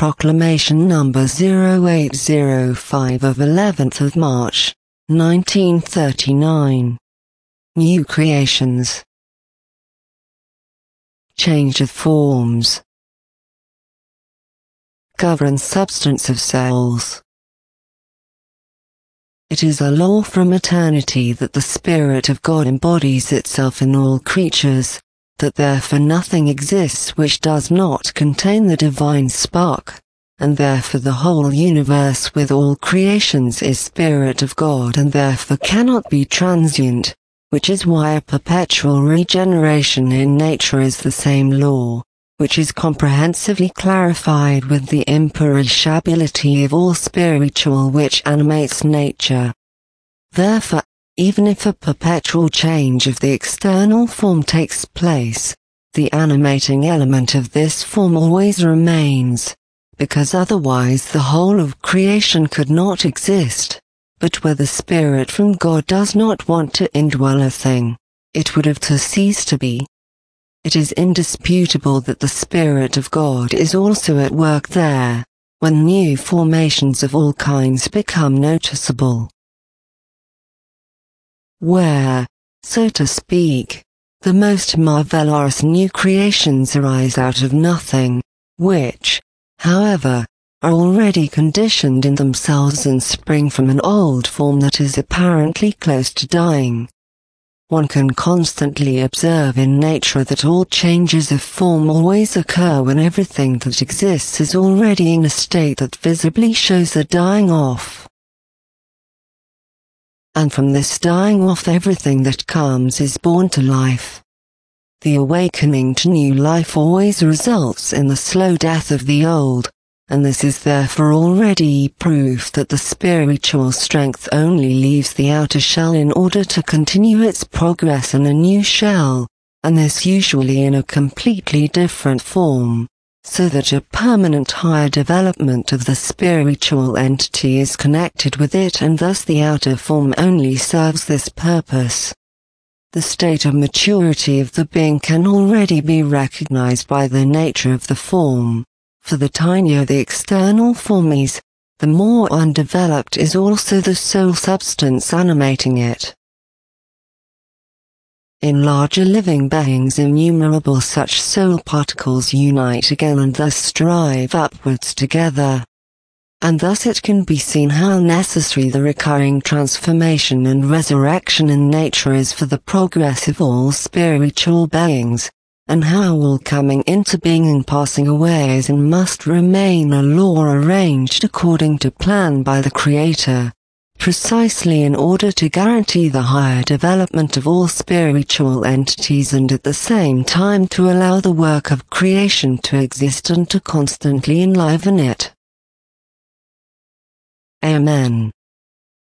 Proclamation number 0805 of 11th of March, 1939. New creations. Change of forms. Govern substance of souls. It is a law from eternity that the Spirit of God embodies itself in all creatures, that therefore nothing exists which does not contain the divine spark, and therefore the whole universe with all creations is Spirit of God and therefore cannot be transient, which is why a perpetual regeneration in nature is the same law, which is comprehensively clarified with the imperishability of all spiritual which animates nature. Therefore, even if a perpetual change of the external form takes place, the animating element of this form always remains, because otherwise the whole of creation could not exist. But where the Spirit from God does not want to indwell a thing, it would have to cease to be. It is indisputable that the Spirit of God is also at work there, when new formations of all kinds become noticeable. Where, so to speak, the most marvelous new creations arise out of nothing, which, however, are already conditioned in themselves and spring from an old form that is apparently close to dying. One can constantly observe in nature that all changes of form always occur when everything that exists is already in a state that visibly shows the dying off. And from this dying off everything that comes is born to life. The awakening to new life always results in the slow death of the old, and this is therefore already proof that the spiritual strength only leaves the outer shell in order to continue its progress in a new shell, and this usually in a completely different form, so that a permanent higher development of the spiritual entity is connected with it, and thus the outer form only serves this purpose. The state of maturity of the being can already be recognized by the nature of the form, for the tinier the external form is, the more undeveloped is also the soul substance animating it. In larger living beings innumerable such soul particles unite again and thus strive upwards together. And thus it can be seen how necessary the recurring transformation and resurrection in nature is for the progress of all spiritual beings, and how all coming into being and passing away is and must remain a law arranged according to plan by the Creator, precisely in order to guarantee the higher development of all spiritual entities and at the same time to allow the work of creation to exist and to constantly enliven it. Amen.